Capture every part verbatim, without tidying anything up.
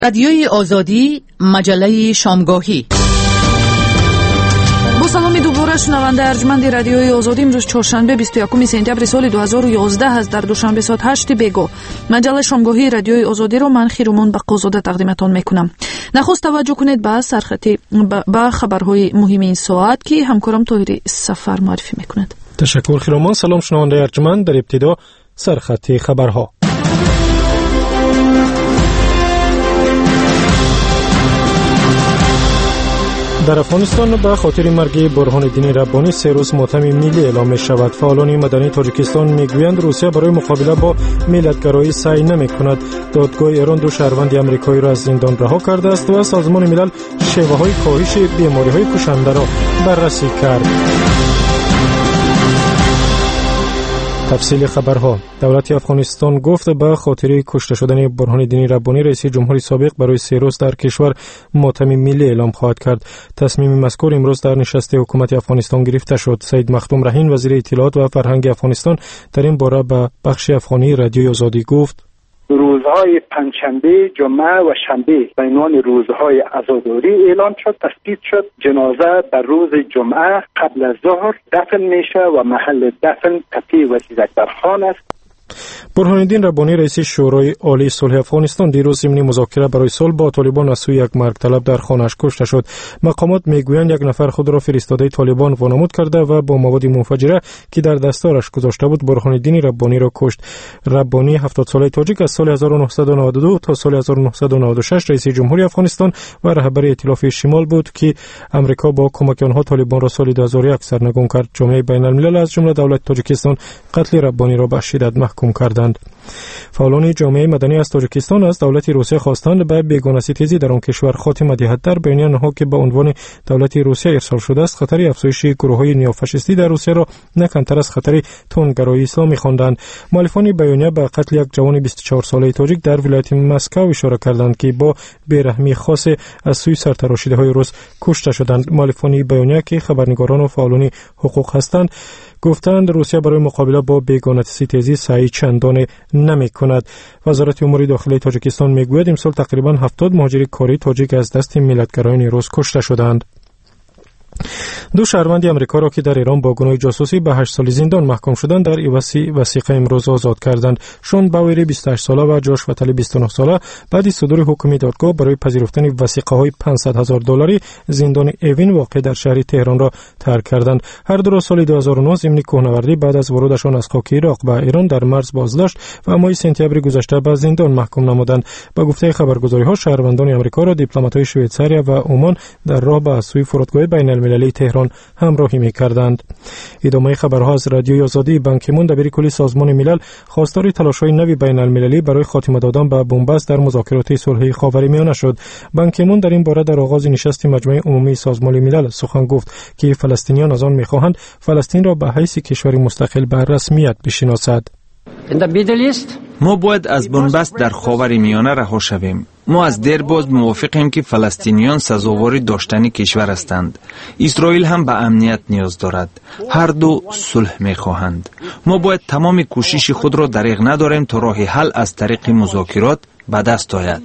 رادیوی آزادی، مجله شامگاهی. با سلام دوباره شنونده ارجمند رادیوی آزادی، امروز چهارشنبه بیست و یکم سپتامبر سال دو هزار و یازده است. در دوشنبه ساعت هشت بگو مجله شامگاهی رادیوی آزادی رو من خیرومون بقازاده تقدیمتان میکنم. نخست توجه کنید به سرخطی به خبرهای مهم این ساعت که همکارم طاهری سفر معرفی میکند. تشکر خیرومان. سلام شنونده ارجمند. در ابتدا سرخطی خبرها. در افغانستان به خاطر مرگ برهان الدین ربانی سه روز ماتم ملی اعلام می شود. فعالان مدنی تاجیکستان میگویند روسیه برای مقابله با ملت‌گرایی سعی نمی کند. دادگاه ایران دو شهروند آمریکایی را از زندان رها کرده است و سازمان ملل شیوه های کاهش بیماری های کشنده را بررسی کرد. تفصیل خبرها. دولت افغانستان گفت به خاطر کشته شدن برهان الدین ربانی رئیس جمهوری سابق برای سه روز در کشور ماتم ملی اعلام خواهد کرد. تصمیم مذکور امروز در نشست حکومت افغانستان گرفته شد. سید مخدوم رهین وزیر اطلاعات و فرهنگ افغانستان در این باره به بخش افغانی رادیوی آزادی گفت: روزهای پنجشنبه، جمعه و شنبه به عنوان روزهای عزاداری اعلام شد، تثبیت شد. جنازه در روز جمعه قبل از ظهر دفن میشه و محل دفن تپه وزیرکبرخان است. برهان الدین ربانی رئیس شورای عالی صلح افغانستان دیروز ضمن مذاکره برای صلح با طالبان از سوی یک مرگ طلب در خانه‌اش کشته شد. مقامات میگویند یک نفر خود را فرستاده طالبان وانمود کرده و با مواد منفجره که در دستارش گذاشته بود برهان الدین ربانی را کشت. ربانی هفتاد ساله تاجیک از سال هزار و نهصد و نود و دو تا سال هزار و نهصد و نود و شش رئیس جمهوری افغانستان و رهبر ائتلاف شمال بود که امریکا با کمک آنها طالبان را سال دو هزار و یک سرنگون کرد. جامعه بین الملل از جمله دولت تاجیکستان قتل ربانی را به شدت محکوم کردند. فعالان جامعه مدنی از تاجیکستان از دولت روسیه خواستند به بیگانه‌ستیزی در آن کشور خاتمه دهد. در بیانیه آنها که به عنوان دولت روسیه ارسال شده است، خطر افزایش گروه‌های نیوفاشیستی در روسیه را نه کمتر از خطر تندگرایی اسلامی خواندند. مؤلفان بیانیه به قتل یک جوان بیست و چهار ساله تاجیک در ولایت مسکو اشاره کردند که با بیرحمی خاص از سوی سرتراشیده‌های روس کشته شدند. مؤلفان بیانیه که خبرنگاران و فعالان حقوق هستند گفتند روسیه برای مقابله با بیگانه‌ستیزی سعی چندان نمی کند. وزارت امور داخلی تاجیکستان میگوید امسال تقریبا هفتاد مهاجر کاری تاجیک از دست ملت‌گرایان روس کشته شدند. دو شهروند آمریکا را که در ایران با گناه جاسوسی به هشت سال زندان محکوم شدند در ایوسی وثیقه امروز آزاد کردند. شون باوری بیست و هشت ساله و جاش فتلی بیست و نه ساله بعد از صدور حکم دادگاه برای پذیرفتن وثیقه های پانصد هزار دلاری زندان اوین واقع در شهر تهران را ترک کردند. هر دو را سال دو هزار و نه ضمن کوهنوردی بعد از ورودشان از خاک عراق به ایران در مرز بازداشت و ماه سپتامبر گذشته به زندان محکوم نمودند. با گفته خبرگزاری‌ها شهروندان آمریکا را دیپلمات‌های شویتزاریا و عمان در راه به سوی فرودگاه بین‌المللی تهران همراهی می‌کردند. ادامه خبرها از رادیوی آزادی. بان کی مون دبیر کلی سازمان ملل خواستار تلاش‌های نوی بین‌المللی برای خاتمه دادن به بن‌بست در مذاکرات صلحی خاورمیانه شد. بان کی مون در این باره در آغاز نشست مجمع عمومی سازمان ملل سخن گفت که فلسطینیان از آن می‌خواهند فلسطین را به حیث کشوری مستقل به رسمیت بشناسد. ما باید از بنبست در خاورمیانه رها شویم. ما از دیرباز موافقیم که فلسطینیان سزاوار داشتن کشور هستند. اسرائیل هم به امنیت نیاز دارد. هر دو صلح می‌خواهند. ما باید تمام کوشش خود را دریغ نداریم تا راه حل از طریق مذاکرات به دست آید.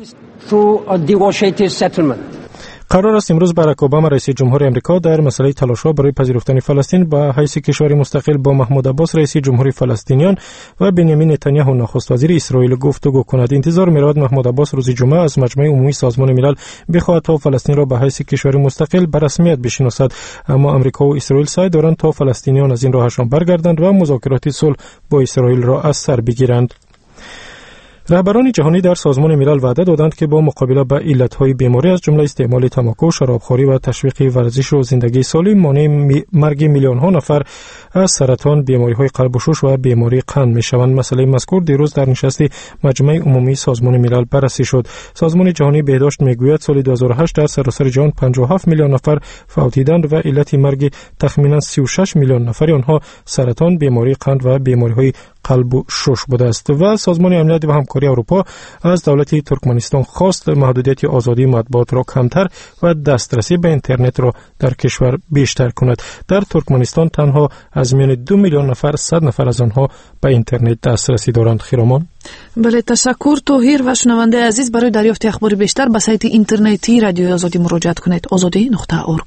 قرار است امروز باراک اوباما رئیس جمهور آمریکا در مسئله تلاش‌ها برای پذیرفتن فلسطین به حیث کشوری مستقل با محمود عباس رئیس جمهوری فلسطینیان و بنیامین نتانیاهو نخست وزیر اسرائیل گفتگو کند. انتظار می‌رود محمود عباس روز جمعه از مجمع عمومی سازمان ملل بخواهد تا فلسطین را به حیث کشوری مستقل به رسمیت بشناسد، اما آمریکا و اسرائیل سعی دارند تا فلسطینیان از این راهشان برگردند و مذاکرات صلح با اسرائیل را از سر بگیرند. رهبران جهانی در سازمان ملل وعده دادند که با مقابله با علتهای بیماری از جمله استعمال تماکو، شرابخوری و تشویق ورزش و زندگی سالم مانع مرگ میلیون ها نفر از سرطان، بیماری‌های قلب و شش و بیماری قند می‌شوند. مسئله مذکور دیروز در نشست مجمع عمومی سازمان ملل بررسی شد. سازمان جهانی بهداشت میگوید سال دو هزار و هشت در سراسر جهان پنجاه و هفت میلیون نفر فوتیدند و علت مرگ تخمینا سی و شش میلیون نفر آنها سرطان، بیماری قند و بیماری‌های قلب و شش بوده است. و سازمان امنیت و همکاری اروپا از دولت ترکمنستان خواست محدودیت آزادی مطبوعات را کمتر و دسترسی به اینترنت را در کشور بیشتر کند. در ترکمنستان تنها از میان دو میلیون نفر صد نفر از آنها به اینترنت دسترسی دارند. خیرامان. بله، تشکر توهیر. و شنونده عزیز، برای دریافت اخبار بیشتر به سایت اینترنتی رادیوی آزادی مراجعه کنید: آزادی نقطه اورگ.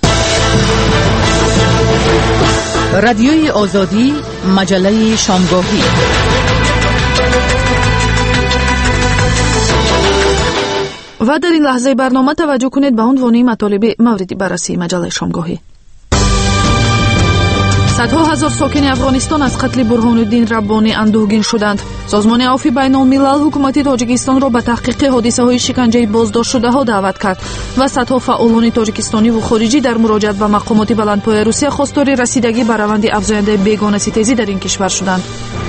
رادیوی آزادی، مجله شامگاهی. و در این لحظه برنامه توجه کنید به عنوان مطالب موردی بررسی مجله شامگاهی. صدها هزار ساکن افغانستان از قتل برهان‌الدین ربانی اندوهگین شدند. سازمان عفو بین‌الملل حکومت تاجیکستان را به تحقیق حادثه‌های شکنجه بازداشت شده‌ها دعوت کرد و صدها فعالان تاجیکستانی و خارجی در مراجعت به مقامات بلندپایه روسیه خواستار رسیدگی به روند افزاینده بیگانه‌ستیزی در این کشور شدند.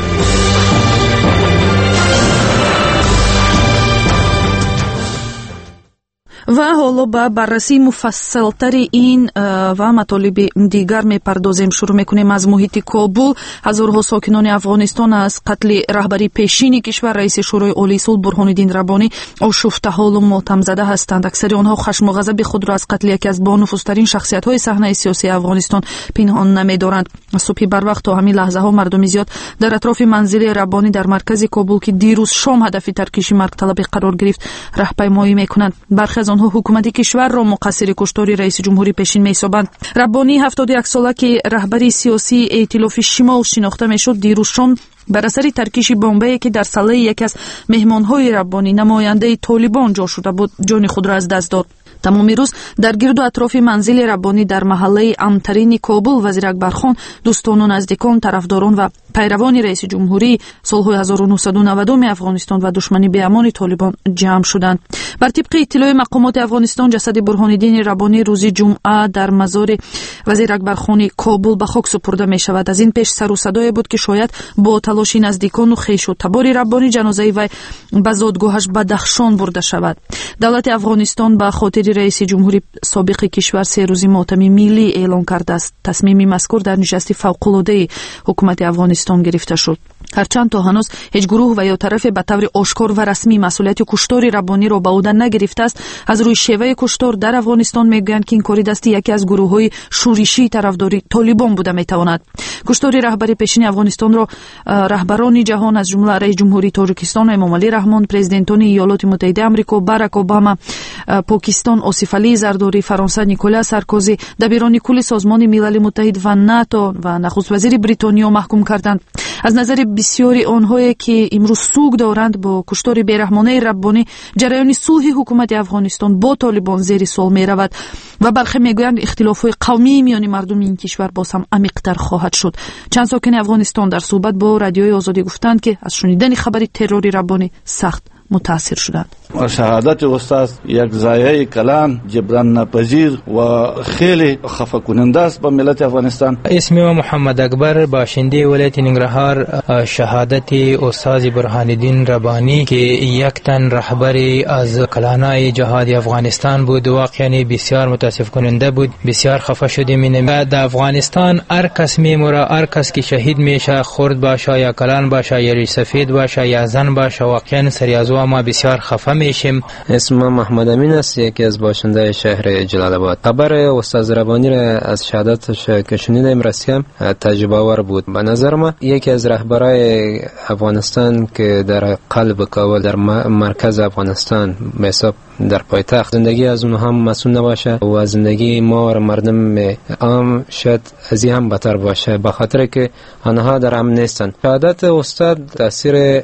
و حالا با بررسی مفصلتر این و مطالب دیگر میپردازیم. شروع میکنیم از محیط کابل. هزارها ساکنان افغانستان از قتل رهبری پیشین کشور رئیس شورای عالی صلح برهان‌الدین ربانی آشفته حال و ماتم زده هستند. اکثر آنها خشم و غضب خود را از قتل یکی از بانفوذترین شخصیت‌های صحنه سیاسی افغانستان پنهان نمی‌دارند. صبح بر وقت تا همین لحظه ها مردم زیاد در اطراف منزل ربانی در مرکز کابل که دیروز شام هدف ترکیش مرگ طلب قرار گرفت راهپیمایی میکنند. برخی از آنها حکومت کشور را مقصر کشتار رئیس جمهوری پیشین می‌سازند. ربانی هفتاد و یک ساله که رهبری سیاسی ائتلاف شمال شناخته میشد، دیروز شام بر اثر ترکیش بمبی که در سله یکی از مهمان‌های ربانی نماینده طالبان جا شده بود جان خود را از دست داد. تمام روز در گرد و اطراف منزل ربانی در محله امترین کابل وزیر اکبرخان، دوستان و نزدیکان، طرفداران و پیروان رئیس جمهوری سالهای هزار و نهصد و نود افغانستان و دشمنی به امان طالبان جمع شدند. بر طبق اطلاع مقامات افغانستان، جسد برهان‌الدین ربانی روز جمعه در مزار وزیر اکبرخان کابل به خاک سپرده می شود. از این پیش سر و صدای بود که شاید با تلاش نزدیکان و خویش و تبار ربانی جنازه وی به زادگاهش به دخشان برده شود. دولت افغانستان به خاطر رئیس جمهوری سابق کشور سه روزی ماتم ملی اعلان کرده است. تصمیم مذکور در نشست فوق‌العاده حکومت افغانستان گرفته شد. هرچند تا هنوز هیچ گروه و یا طرف به طور آشکار و رسمی مسئولیت کشتار ربانی را به عهده نگرفته است، از روی شیوه کشتار در افغانستان میگویند که این کاری دست یکی از گروه‌های شورشی طرفداری طالبان بوده میتواند. کشتار رهبری پیشین افغانستان را رهبران جهان از جمله رئیس جمهوری تاجیکستان امامعلی رحمان، پرزیدنتان ایالات متحده آمریکا باراک اوباما، پاکستان آصف علی زرداری، فرانسه نیکولا سارکوزی، دبیران کل سازمان ملل متحد و ناتو و نخست وزیر بریتانیا محکوم کردند. از نظر بسیاری آنهایی که امروز سوگ دارند با کشتار بیرحمانه ربانی، جریان صلح حکومت افغانستان با طالبان زیر سوال می رود و برخی میگویند اختلافات قومی میان مردم این کشور باز هم عمیق‌تر خواهد شد. چند ساکن افغانستان در صحبت با رادیوی آزادی گفتند که از شنیدن خبر ترور ربانی سخت متاثر شدند. شهادت استاد یک ضایعه کلان جبران ناپذیر و خیلی خفه کننده است به ملت افغانستان. اسمم محمد اکبر، باشنده ولایت ننگرهار. شهادت استاد برهان‌الدین ربانی که یک تن رهبر از کلانای جهاد افغانستان بود واقعا بسیار متاسف کننده بود. بسیار خفه شدیم. این در افغانستان هر کس میموره، هر کس که شهید میشه، خرد باشه یا کلان باشه یا سفید باشه یا زن باشه، واقعا سریازو ما بسیار خفه میشیم. اسمم محمد امین است، یکی از باشنده شهر جلال آباد. خبر استاد ربانی را از شهادتش که شنیدم رسیم تعجب آور بود. به نظر من یکی از رهبرای افغانستان که در قلب کابل در مرکز افغانستان به حساب در پایتخت زندگی از اون هم مسئول نباشه و زندگی ما و مردم عام شاید از این هم بهتر باشه، به خاطر که آنها در امن نیستن. شهادت استاد تاثیر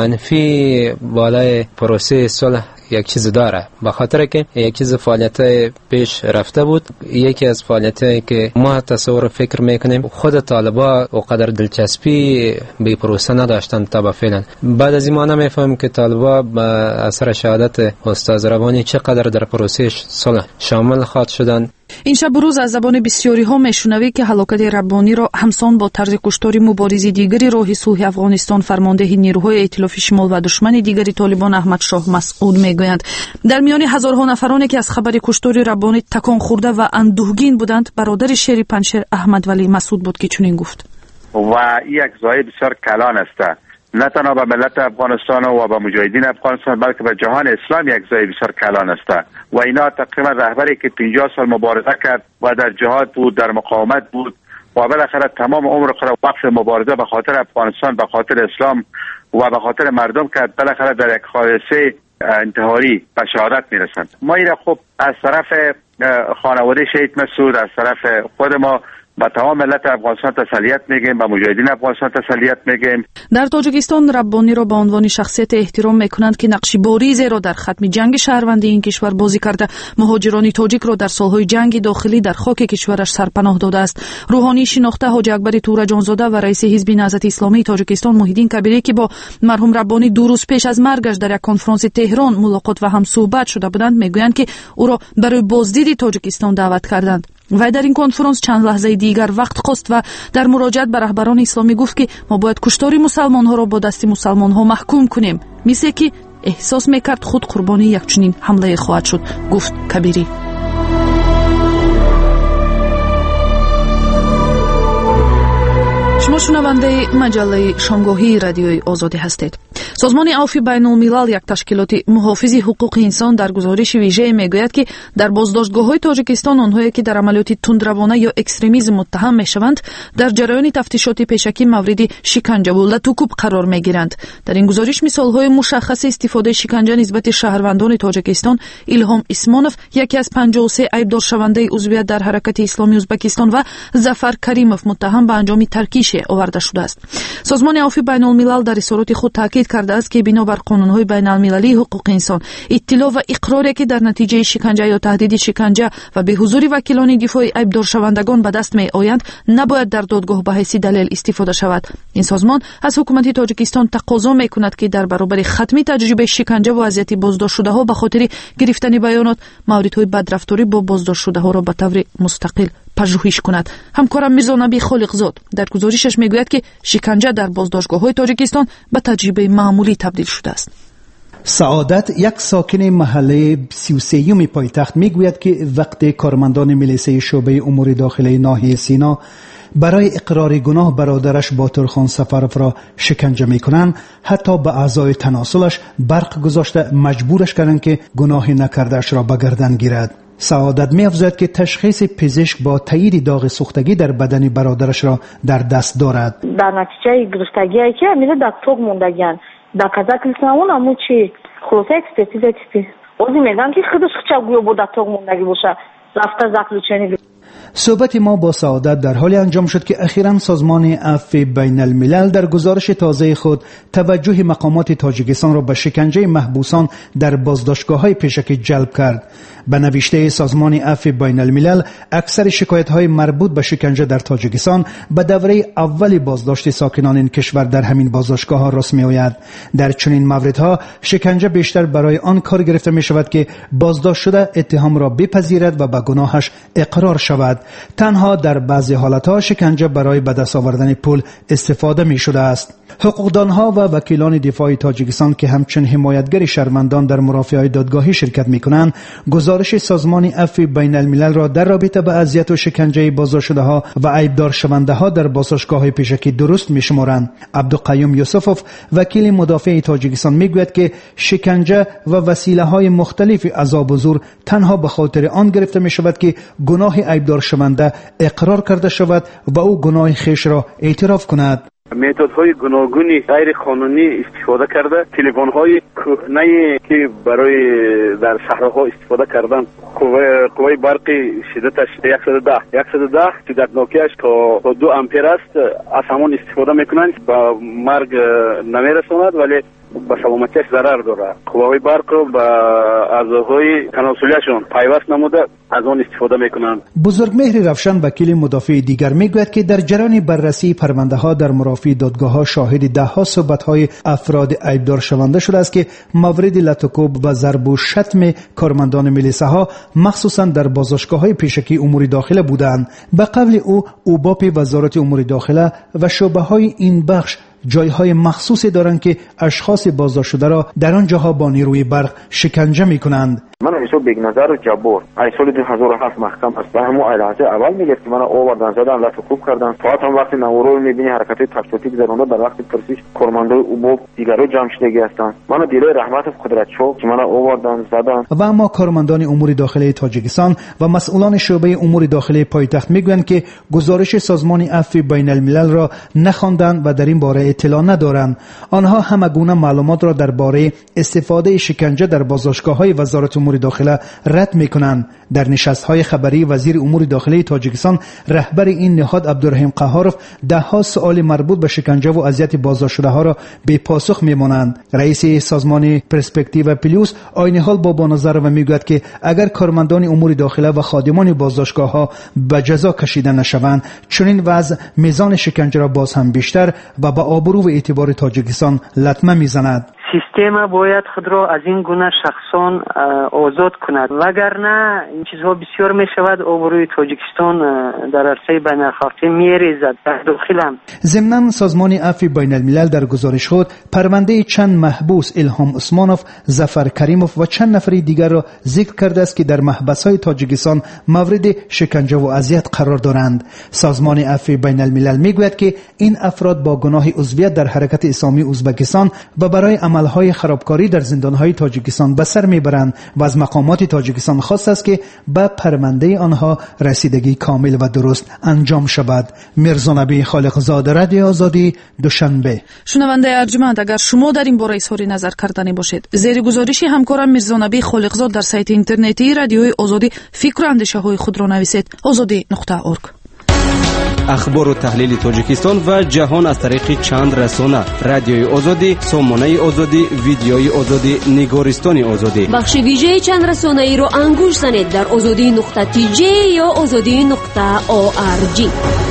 منفی بالای پروسه صلح یک چیز داره، به خاطر که یک چیز فعالیت پیش رفته بود. یکی از فعالیتایی که ما تصور فکر میکنیم خود طالبا و قدر دلچسپی به پروسه نداشتن تا به فعلا. بعد از این ما نمیفهمیم که طالبا به اثر شهادت استاد ربانی چقدر در پروسه صلح شامل خواهد شدن. این شب روز از زبان بسیاری ها میشنوی که هلاکت ربانی را همسان با طرز کشتار مبارزی دیگری راه صلح افغانستان فرمانده نیروهای ائتلاف شمال و دشمن دیگری طالبان احمد شاه مسعود میگویند. در میان هزارها نفرانی که از خبر کشتار ربانی تکان خورده و اندوهگین بودند، برادر شیر پنشیر احمد ولی مسعود بود که چنین گفت: و یک ضایع بسیار کلان است، نه تنها به ملت افغانستان و به مجاهدین افغانستان بلکه به جهان اسلام یک ضایع بسیار کلان است. و اینا تقریبا رهبری که پنجاه سال مبارزه کرد و در جهاد بود، در مقاومت بود و بالاخره تمام عمر خود وقف مبارزه به خاطر افغانستان، به خاطر اسلام و به خاطر مردم کرد، بالاخره در یک حادثه انتحاری به شهادت میرسند. ما این خب از طرف خانواده شهید مسعود، از طرف خود ما با تمام ملت افغانستان تسلیت میگیم، با مجاهدین افغانستان تسلیت میگیم. در تاجیکستان ربانی را به عنوان شخصیت احترام میکنند که نقشی باریزی را در ختم جنگ شهروندی این کشور بازی کرده. مهاجران تاجیک را در سالهای جنگ داخلی در خاک کشورش سرپناه داده است. روحانی شناخته حاجی اکبر تورجانزاده و رئیس حزب نهضت اسلامی تاجیکستان محیدین کبیری که با مرحوم ربانی دو روز پیش از مرگش در یک کنفرانس تهران ملاقات و هم صحبت شده بودند، میگویند که او را برای بازدید تاجیکستان دعوت کردند. و در این کنفرانس چند لحظه دیگر وقت خواست و در مراجعت به رهبران اسلامی گفت که ما باید کشتار مسلمان ها را با دست مسلمان ها محکوم کنیم، مثل که احساس میکرد خود قربانی یک چنین حمله خواهد شد، گفت کبیری. شما شنونده مجله شامگاهی رادیوی آزادی هستید. سازمان عفو بین الملل یک تشکیلات محافظ حقوق انسان در گزارش ویژه میگوید که در بازداشتگاه‌های تاجیکستان آنهایی که در عملیات تندروانه یا اکستریمیسم متهم میشوند در جریان تفتیشات پیشکی مورد شکنجه و لطوکوب قرار میگیرند. در این گزارش مثال‌های مشخص استفاده شکنجه نسبت شهروندان تاجیکستان ایلهام اسمانوف یکی از پنجاه و سه عیبدار شونده عضویت در حرکت اسلامی ازبکستان و ظفر کریموف متهم به انجام ترکیش آورده شده است. سازمان عفو بین الملل در اظهارات خود تاکید کرده است که بنابر قانون‌های بین المللی حقوق انسان اطلاع و اقراری که در نتیجه شکنجه یا تهدید شکنجه و به حضور وکیلان دفاع عیبدار شوندگان به دست می آیند نباید در دادگاه به حیث دلیل استفاده شود. این سازمان از حکومت تاجیکستان تقاضا می‌کند که در برابر ختم تجربه شکنجه و اذیت بازداشت شده‌ها به خاطر گرفتن بیانات موردهای بدرفتاری با بازداشت شده‌ها را به طور مستقل پژوهش کند. همکارم میرزا نبی خالقزاد در گزارشش میگوید که شکنجه در بازداشتگاه‌های تاجیکستان به تجربه معمولی تبدیل شده است. سعادت یک ساکن محله سی و سه پایتخت میگوید که وقتی کارمندان ملیسه شعبه امور داخلی ناحیه سینا برای اقرار گناه برادرش باطرخان سفرف را شکنجه میکنند، حتی به اعضای تناسلش برق گذاشته مجبورش کردند که گناهی نکردهش را به گردن گیرد. سعادت می افزاید که تشخیص پزشک با تایید داغ سوختگی در بدن برادرش را در دست دارد. در نتیجه گرفتگی که میره در توق موندگیان در کذا کلسنون امو چی خلاصه اکسپرتیز اکسپرتیز اوزی میگم که خودش چه گویا بود در توق موندگی باشه رفته زخلوچنی. صحبت ما با سعادت در حال انجام شد که اخیراً سازمان عفو بین الملل در گزارش تازه خود توجه مقامات تاجیکستان را به شکنجه محبوسان در بازداشتگاه‌های پیشکی جلب کرد. به نوشته سازمان عفو بین الملل اکثر شکایت‌های مربوط به شکنجه در تاجیکستان به دوره اول بازداشت ساکنان این کشور در همین بازداشتگاه‌ها راست می‌آید. در چنین موردها شکنجه بیشتر برای آن کار گرفته می‌شود که بازداشت شده اتهام را بپذیرد و به گناهش اقرار شود. تنها در بعضی حالتها شکنجه برای به دست آوردن پول استفاده می شده است. حقوقدانها و وکیلان دفاع تاجیکستان که همچون حمایتگر شهروندان در مرافعه‌های دادگاهی شرکت می کنند، گزارش سازمان عفو بین الملل را در رابطه با اذیت و شکنجه بازداشت شده‌ها و عیبدار شونده‌ها در بازداشتگاه‌های پیشکی درست می شمارند. عبدالقیوم یوسفوف وکیل مدافع تاجیکستان می گوید که شکنجه و وسیله‌های مختلف عذاب و زور تنها به خاطر آن گرفته می شود که گناه عیبدار شونده اقرار کرده شود و او گناه خیش را اعتراف کند. متدهای گوناگونی غیر قانونی استفاده کرده، تلفن‌های کهنه که برای در صحراها استفاده کردن، قوه قوه برقی شدتش صد و ده صد و ده شدت نوکیش تا دو امپر است، از همون استفاده میکنند، با مرگ نمیرساند ولی با سلامتیش ضرر داره. قوه برق رو با اعضاهای تناسلیشون پیوست نموده از آن استفاده میکنند. بزرگمهر رفشن وکیل مدافع دیگر میگوید که در جریان بررسی پرونده ها در مرافع دادگاه ها شاهد ده ها صحبت های افراد عیبدار شونده شده است که مورد لطوکوب و ضرب و شتم کارمندان ملیسه ها مخصوصا در بازداشتگاه های پیشکی امور داخله بودند. به قول او اوباپ وزارت امور داخله و شعبه های این بخش جایهای مخصوصی دارند که اشخاص بازداشت شده را در آن جاها با نیروی برق شکنجه می کنند. من ایسو بیگ نظر و جبور ای سال دو هزار و هفت محکم است به همون لحظه اول میگه که من آوردن زدن لطف خوب کردن فقط هم وقتی نورو میبینی حرکت تاکتیک زرونده در وقت پرسیش کارمندای اوبوب دیگرو جمع شدگی هستند من دیله رحمت قدرت شو که من آوردن زدن. و اما کارمندان امور داخلی تاجیکستان و مسئولان شعبه امور داخلی پایتخت میگویند که گزارش سازمان عفو بین الملل را نخواندند و در این باره اطلاع ندارند. آنها همگونه معلومات را درباره استفاده شکنجه در بازداشتگاه‌های وزارت امور داخله رد می‌کنند. در نشست‌های خبری وزیر امور داخلی تاجیکستان رهبر این نهاد عبدالرحیم قهاروف ده‌ها سوال مربوط به شکنجه و اذیت بازداشت‌شده‌ها را بی پاسخ می‌مانند. رئیس سازمان پرسپکتیو پلیوس عین حال با بانظر و میگوید که اگر کارمندان امور داخله و خادمان بازداشتگاه‌ها به جزا کشیده نشوند چنین وضع میزان شکنجه را باز هم بیشتر و به آبرو و اعتبار تاجیکستان لطمه میزند. سیستم باید خود را از این گونه شخصان آزاد کند وگرنه این چیزها بسیار می شود آبروی تاجیکستان در عرصه بین الخلیجی می ریزد در داخل هم. ضمناً سازمان عفو بین الملل در گزارش خود پرونده چند محبوس الهام عثمانوف، ظفر کریموف و چند نفر دیگر را ذکر کرده است که در محبس‌های تاجیکستان مورد شکنجه و اذیت قرار دارند. سازمان عفو بین الملل میگوید که این افراد با گناه عضویت در حرکت اسلامی ازبکستان و برای عملهای خرابکاری در زندانهای تاجیکستان به سر میبرند و از مقامات تاجیکستان خواست است که به پرونده آنها رسیدگی کامل و درست انجام شود. میرزا نبی خالقزاده، رادیو آزادی، دوشنبه. شنونده ارجمند، اگر شما در این باره اظهار نظر کردنی باشید زیر گزارش همکارم میرزا نبی خالقزاده در سایت اینترنتی رادیوی آزادی فکر و اندیشه های خود را نویسید. آزادی نقطه اورگ. اخبار و تحلیل تاجیکستان و جهان از طریق چند رسانه: رادیوی آزادی، سامانه آزادی، ویدیوی آزادی، نگارستان آزادی. بخش ویژه چند رسانه ای را انگوش زنید در آزادی نقطه تی جی یا آزادی نقطه او آر جی.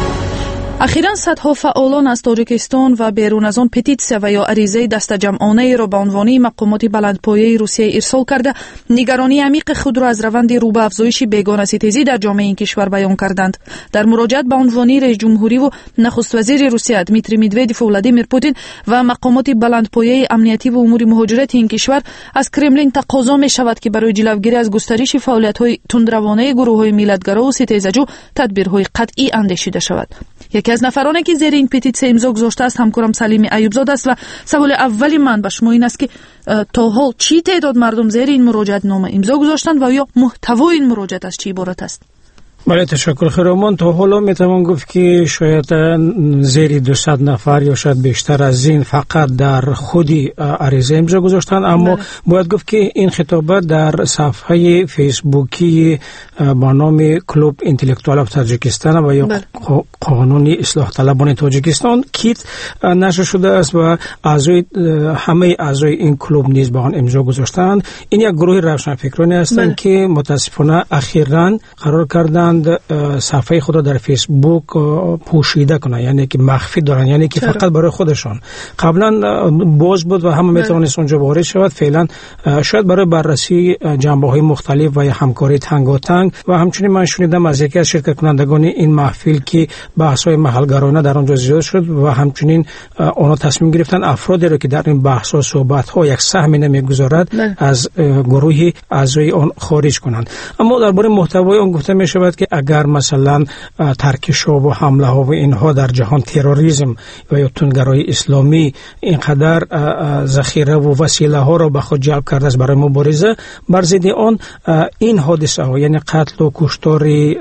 اخیراً صدها فعالان از تاجیکستان و بیرون از آن پتیسیا و یا عریضه دستجمعانه را به عنوان مقامات بلندپایه روسیه ارسال کرده نگرانی عمیق خود را از روند رو به افزایش بیگانه‌ستیزی در جامعه این کشور بیان کردند. در مراجعت به عنوان رئیس جمهوری و نخست وزیر روسیه دمیتری مدودوف و ولادیمیر پوتین و مقامات بلندپایه امنیتی و امور مهاجرت این کشور از کرملین تقاضا می شود که برای جلوگیری از گسترش فعالیت‌های تندروانه گروه‌های میلادگرا و ستیزجو تدبیرهای قطعی اندیشیده شود. یکی از نفرانی که زیر این پتیسیون امضا گذاشته است همکارم سلیم ایوبزاده است و سوال اولی من به شما این است که تا حال چی تعداد مردم زیر این مراجعت نامه امضا گذاشتند و یا محتوای این مراجعت از چی عبارت است؟ بله، تشکر خیرمان. تا حالا میتوان گفت که شاید زیر دویست نفر یا شاید بیشتر از این فقط در خودی عریضه امضا گذاشتن، اما بله. باید گفت که این خطابات در صفحه فیسبوکی با نام کلوب انتلکتوال تاجیکستان و یا بله. قانون اصلاح طلبان تاجیکستان کیت نشر شده است و اعضای همه اعضای این کلوب نیز با آن امضا گذاشتند. این یک گروه روشنفکرانی هستند بله. که متاسفانه اخیراً قرار کردند صفحه خود را در فیسبوک پوشیده کنند، یعنی که مخفی دارن، یعنی که فقط برای خودشان. قبلا باز بود و همه میتونست اونجا وارد شود. فعلا شاید برای بررسی جنبه‌های مختلف و همکاری تنگاتنگ و همچنین من شنیدم از یکی از شرکت کنندگان این محفل که بحث‌های محلگرایانه در آنجا زیاد شد و همچنین اونا تصمیم گرفتن افرادی را که در این بحث‌ها صحبت‌ها یک سهمی نمیگذارد از گروهی اعضای آن خارج کنند. اما درباره محتوای آن گفته می شود که اگر مثلا ترکش‌ها و حمله‌ها و اینها در جهان تروریسم و یا تندگرایی اسلامی اینقدر ذخیره و وسیله‌ها را به خود جلب کرده است برای مبارزه بر ضد آن، این حادثه ها یعنی قتل و کشتار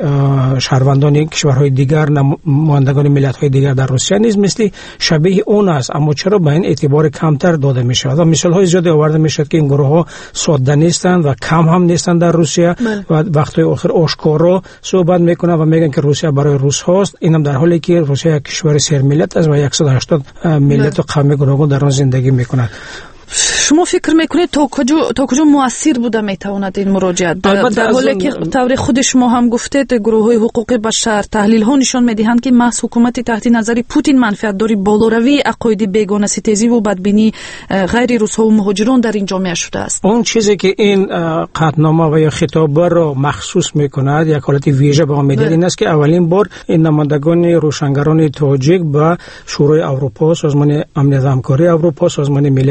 شهروندان کشورهای دیگر، نمایندگان ملت‌های دیگر در روسیه نیز مثل شبیه اون است، اما چرا به این اعتبار کمتر داده می شود و مثال‌های زیادی آورده می شود که این گروه‌ها ساده نیستند و کم هم نیستند در روسیه و وقتی آخر آشکارا صحبت میکنن و میگن که روسیه برای روس هاست، اینم در حالی که روسیه یک کشور سر ملت است و صد و هشتاد ملت و قوم گوناگون در آن زندگی میکنند. شما فکر میکنید تا کجا تا کجا مؤثر بوده میتواند این مراجعت در, در حالی که طور خود شما هم گفتید گروه‌های حقوق بشر تحلیل ها نشان میدهند که محض حکومت تحت نظر پوتین منفعت داری بالاروی عقاید بیگانه ستیزی و بدبینی غیر روس ها و مهاجران در این جامعه شده است. اون چیزی که این قطعنامه و یا خطاب را مخصوص میکند یک حالت ویژه به آن میدهد این است که اولین بار این نمایندگان روشنگران تاجیک با شورای اروپا، سازمان امنیت و همکاری اروپا، سازمان ملل متحد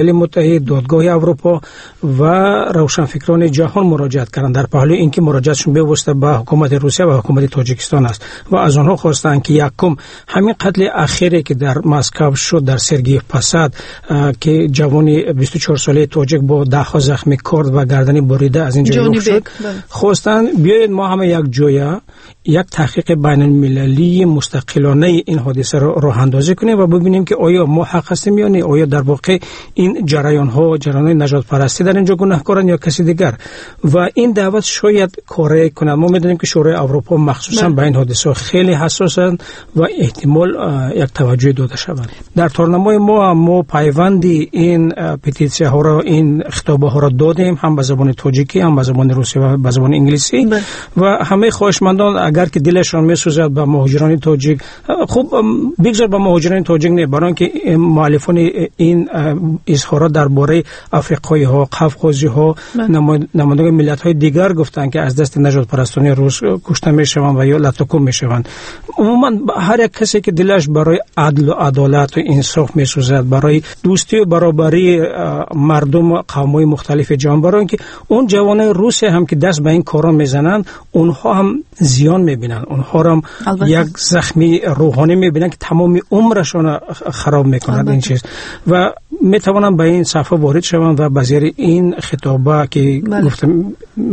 سازهای دادگاه اروپا و روشنفکران جهان مراجعت کردند در پهلوی اینکه مراجعتشون بواسطه به حکومت روسیه و حکومت تاجیکستان است و از آنها خواستند که یکم همین قتل اخیری که در مسکو شد در سرگی پاساد که جوانی بیست و چهار ساله تاجیک با ده ها زخمی کرد و گردنی بریده از اینجا رخ شد، خواستند بیایید ما همه یک جویا یک تحقیق بین المللی مستقلانه این حادثه را راه اندازی کنیم و ببینیم که آیا ما حق هستیم یا نه، آیا در واقع این جریان ها جریان نجات پرستی در اینجا گناهکارن یا کسی دیگر. و این دعوت شاید کاری کنه. ما میدونیم که شورای اروپا مخصوصا به این حادثه خیلی حساسند و احتمال یک توجه داده شود. در تورنمای ما ما پیوندی این پتیسیون ها را این خطابه ها را دادیم، هم به زبان تاجیکی هم به زبان روسی و به زبان انگلیسی بله. و همه خواهشمندان اگر که دلشان میسوزد به مهاجران تاجیک، خوب بگذار به مهاجران تاجیک نه، برای اینکه مؤلفان این اظهارات درباره افریقایی ها، قفقازی ها، نمایندگان ملت های دیگر گفتند که از دست نجات پرستان روس کشته میشوند و یا لطکم میشوند. عموما هر یک کسی که دلش برای عدل و عدالت و انصاف میسوزد، برای دوستی و برابری مردم و قوم‌های مختلف جهان، برای اینکه اون جوانای روس هم که دست به این کارا میزنند اونها هم زیان میبینن، اونها هم البته. یک زخمی روحانی میبینن که تمام عمرشون خراب میکنند این چیز و میتوانن به این صفحه وارد شوند و بازیر این خطابه که بله. گفتم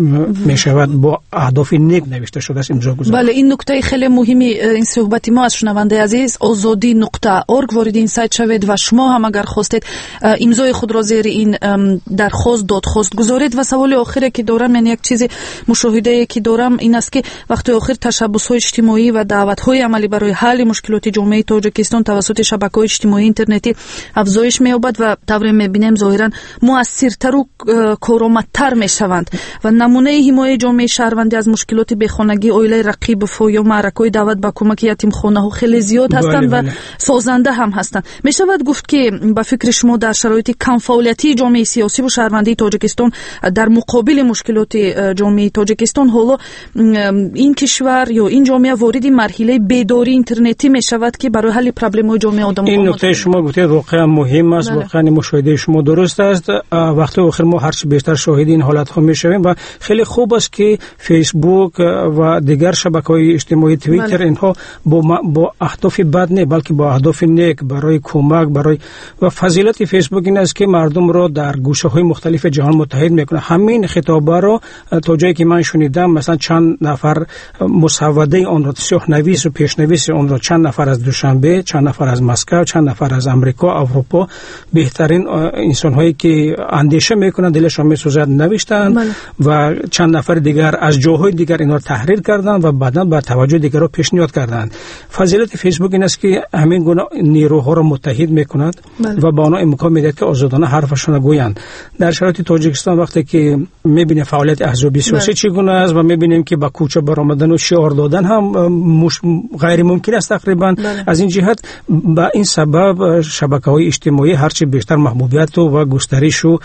میشود با اهداف نیک نوشته شده است امضا گذاشته. بله، این نکته خیلی مهمی این صحبت ما از شنونده عزیز آزادی نقطه اورگ وارد این سایت شوید و شما هم اگر خواستید امضای خود را زیر این درخواست دادخواست گذارید. و سوال آخری که دارم، یعنی یک چیز مشاهده که دارم این است که وقتی آخر تشبس‌های اجتماعی و دعوت‌های عملی برای حل مشکلات جامعه تاجیکستان توسط شبکه‌های اجتماعی اینترنتی افزایش می‌یابد و طوری می‌بینیم ظاهراً موثرتر و کارآمدتر می‌شوند و نمونه حمایت جامعه شهروندی از مشکلات بیخانگی، اویله رقیب فو یا معرکه‌های دعوت به کمک یتیمخانه‌ها خیلی زیاد هستند بله، بله. و سازنده هم هستند. می‌شود گفت که با فکر شما در شرایط کم فعالیتی جامعه سیاسی و شهروندی تاجیکستان در مقابل مشکلات جامعه تاجیکستان حالا این کشور یا این جامعه وارد مرحله بیداری اینترنتی می شود که برای حل پرابلم‌های جامعه آدم این نکته شما گفتید واقعا مهم است. واقعا مشاهده شما درست است. وقتی آخر ما هر چی بیشتر شاهد این حالت ها می شویم و خیلی خوب است که فیسبوک و دیگر شبکه‌های اجتماعی توییتر بله. اینها با با اهداف بد نه بلکه با اهداف نیک برای کمک برای و فضیلت فیسبوک این است که مردم را در گوشه‌های مختلف جهان متحد میکنه. همین خطابه را تا جایی که من شنیدم مثلا چند نفر مسوده آن را صحنویس و پیشنویس آن را چند نفر از دوشنبه، چند نفر از مسکو، چند نفر از امریکا، اروپا، بهترین انسان هایی که اندیشه میکنند دلشان میسوزد نوشتند بله. و چند نفر دیگر از جاهای دیگر اینا را تحریر کردند و بعدا با توجه دیگر را پیشنهاد کردند. فضیلت فیسبوک این است که همین گونه نیروها را متحد میکند بله. و با آنها امکان میده که آزادانه حرفشون را گویند. در شرایط تاجیکستان وقتی که میبینیم فعالیت احزاب سیاسی چگونه است و میبینیم که با کوچه برآمدن و شعار دادن هم مش... غیر ممکن است تقریبا بله. از این جهت با این سبب شبکه‌های اجتماعی هرچی بیشتر محبوبیت و گسترش و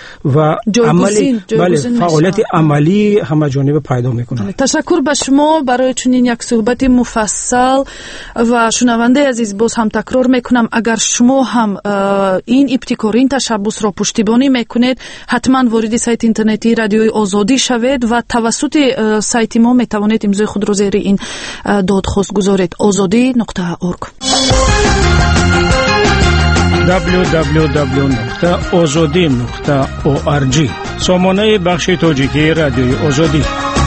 عملی بله فعالیت عملی همه جانبه پیدا میکنه. تشکر به شما برای چنین یک صحبت مفصل و شنونده عزیز باز هم تکرار میکنم اگر شما هم این ابتکار این تشبس را پشتیبانی میکنید حتما وارد سایت اینترنتی رادیوی آزادی شوید و توسط سایت ما میتوانید امضای خود را زیر این دادخواست گذارید آزادی نقطه اورگ دبلیو دبلیو دبلیو نقطه آزادی نقطه او آر جی سامانه بخش تاجیکی رادیوی آزادی.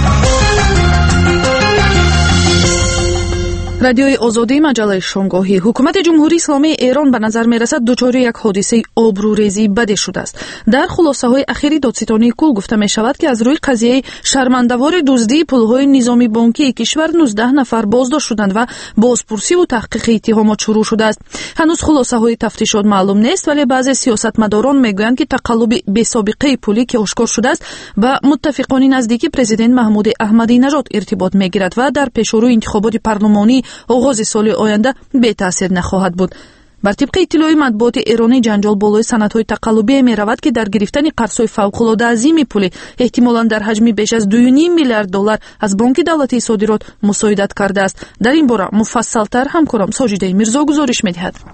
رادیوی آزادی مجله شامگاهی. حکومت جمهوری اسلامی ایران به نظر می رسد دچار یک حادثه آبروریزی بده شده است. در خلاصه های اخیری دادستانی کل گفته می شود که از روی قضیه شرمنده‌وار دزدی پولهای نظامی بانکی کشور نوزده نفر بازداشت شدند و بازپرسی و تحقیق اتهامات شروع شده است. هنوز خلاصه های تفتیشات معلوم نیست ولی بعضی سیاستمداران میگویند که تقلب بی‌سابقه پولی که آشکار شده است با متفقان نزدیک پرزیدنت محمود احمدی نژاد ارتباط میگیرد و در پیشرو انتخابات پارلمانی آغاز سال آینده بی تاثیر نخواهد بود. بر طبق اطلاع مطبوعات ایرانی جنجال بالای سندهای تقلبی می رود که در گرفتن قرضهای فوق‌العاده عظیم پولی احتمالاً در حجم بیش از دو و نیم میلیارد دلار از بانک دولتی صادرات مساعدت کرده است. در این باره مفصل‌تر همکارم ساجیده میرزا گزارش می‌دهد.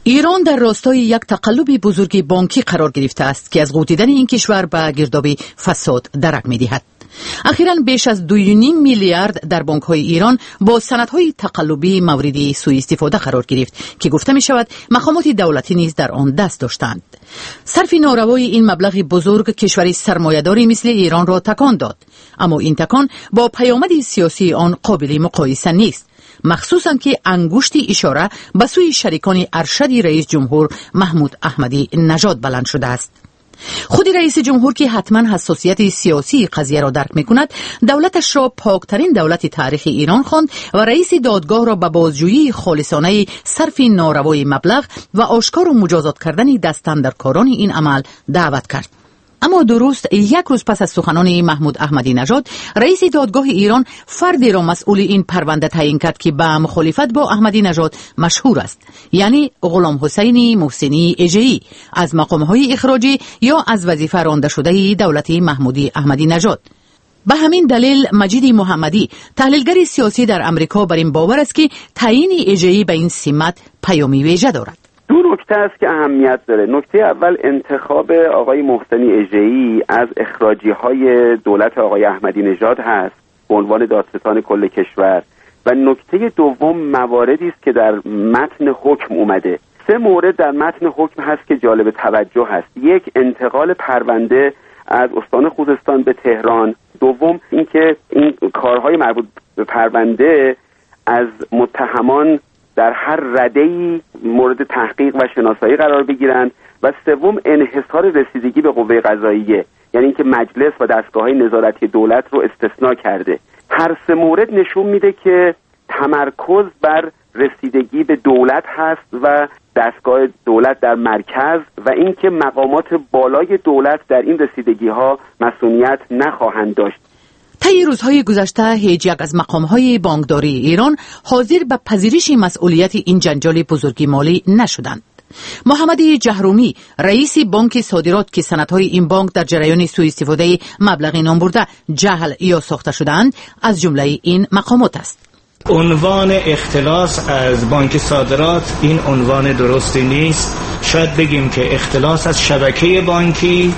ایران در راستای یک تقلب بزرگ بانکی قرار گرفته است که از غوطیدن این کشور به گرداب فساد درک می‌دهد. اخیراً بیش از دو و نیم میلیارد در بانک‌های ایران با سندهای تقلبی مورد سوء استفاده قرار گرفت که گفته می‌شود مقامات دولتی نیز در آن دست داشتند. صرف ناروای این مبلغ بزرگ کشوری سرمایه‌داری مثل ایران را تکان داد، اما این تکان با پیامد سیاسی آن قابل مقایسه نیست، مخصوصاً که انگشتی اشاره به سوی شریکان ارشد رئیس جمهور محمود احمدی نژاد بلند شده است. خود رئیس جمهور که حتما حساسیت سیاسی قضیه را درک می‌کند، دولتش را پاکترین دولت تاریخ ایران خواند و رئیس دادگاه را به بازجویی خالصانه صرف ناروای مبلغ و آشکار و مجازات کردن دستاندرکاران این عمل دعوت کرد. اما درست یک روز پس از سخنان محمود احمدی نژاد، رئیس دادگاه ایران فردی را مسئول این پرونده تعیین کرد که به مخالفت با احمدی نژاد مشهور است، یعنی غلام حسین محسنی اژه‌ای، از مقام‌های اخراجی یا از وظیفه رانده شده دولت محمودی احمدی نژاد. به همین دلیل مجید محمدی، تحلیلگر سیاسی در امریکا، بر این باور است که تعیین اژه‌ای به این سمت پیامی ویژه دارد. دو نکته است که اهمیت داره. نکته اول انتخاب آقای محسنی اژه‌ای از اخراجی های دولت آقای احمدی نژاد هست به عنوان دادستان کل کشور، و نکته دوم مواردی است که در متن حکم اومده. سه مورد در متن حکم هست که جالب توجه هست. یک، انتقال پرونده از استان خوزستان به تهران. دوم اینکه این کارهای مربوط به پرونده از متهمان در هر رده‌ای مورد تحقیق و شناسایی قرار بگیرند. و سوم انحصار رسیدگی به قوه قضاییه، یعنی اینکه مجلس و دستگاه‌های نظارتی دولت رو استثناء کرده. هر سه مورد نشون میده که تمرکز بر رسیدگی به دولت هست و دستگاه دولت در مرکز، و اینکه مقامات بالای دولت در این رسیدگی‌ها مسئولیت نخواهند داشت. طی روزهای گذشته هیچ یک از مقام‌های بانکداری ایران حاضر به پذیرش مسئولیت این جنجال بزرگ مالی نشدند. محمد جهرومی، رئیس بانک صادرات که سندهای این بانک در جریان سوء استفاده مبلغ نام برده جهل یا ساخته شدند، از جمله این مقامات است. عنوان اختلاس از بانک صادرات این عنوان درستی نیست. شاید بگیم که اختلاس از شبکه بانکی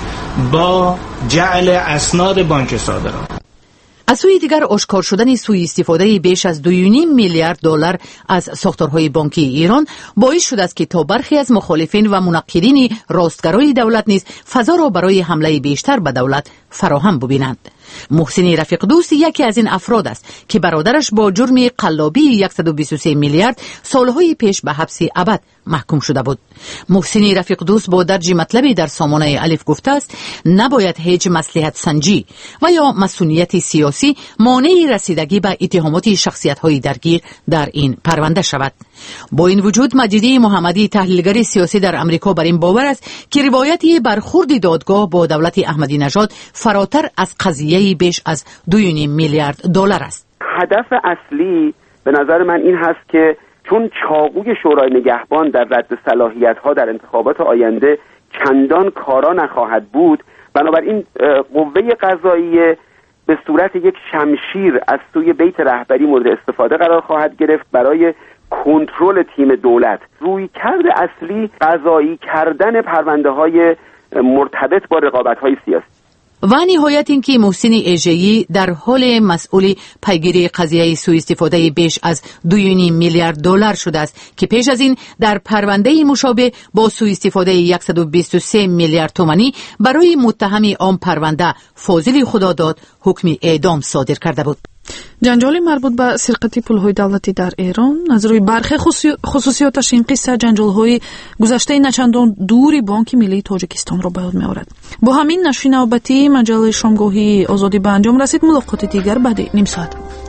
با جعل اسناد بانک صادرات. از سوی دیگر آشکار شدن سوء استفاده بیش از دو و نیم میلیارد دلار از ساختارهای بانکی ایران باعث شده است که تا برخی از مخالفین و منقدین راستگرای دولت نیز فضا را برای حمله بیشتر به دولت فراهم ببینند. محسن رفیق دوست یکی از این افراد است که برادرش با جرم قلابی صد و بیست و سه میلیارد سالهای پیش به حبس ابد محکوم شده بود. محسن رفیق دوست با درج مطلبی در سامانه الف گفته است نباید هیچ مصلحت سنجی و یا مسئولیت سیاسی مانع رسیدگی به اتهامات شخصیت‌های درگیر در این پرونده شود. با این وجود مجید محمدی، تحلیلگر سیاسی در امریکا، بر این باور است که روایتی برخورد دادگاه با دولت احمدی نژاد فراتر از قضیه بیش از دو و نیم میلیارد دلار است. هدف اصلی به نظر من این هست که چون چاقوی شورای نگهبان در رد صلاحیت‌ها در انتخابات آینده چندان کارا نخواهد بود، بنابراین قوه قضاییه به صورت یک شمشیر از سوی بیت رهبری مورد استفاده قرار خواهد گرفت برای کنترل تیم دولت. رویکرد اصلی قضایی کردن پرونده‌های مرتبط با رقابت‌های سیاسی. و نهایت این که محسن اژه‌ای در حال مسئول پیگیری قضیه سوء استفاده بیش از دو و نیم میلیارد دلار شده است که پیش از این در پرونده مشابه با سوء استفاده صد و بیست و سه میلیارد تومانی برای متهم آن پرونده فاضل خداداد حکم اعدام صادر کرده بود. جنجال مربوط به سرقت پولهای دولتی در ایران از روی برخی خصوصیاتش این قصه جنجال‌های گذشته نچندان دوری بانک ملی تاجیکستان را به یاد می‌آورد. با همین نشر نوبتی مجله شامگاهی آزادی به انجام رسید. ملاقات دیگر بعد نیم ساعت.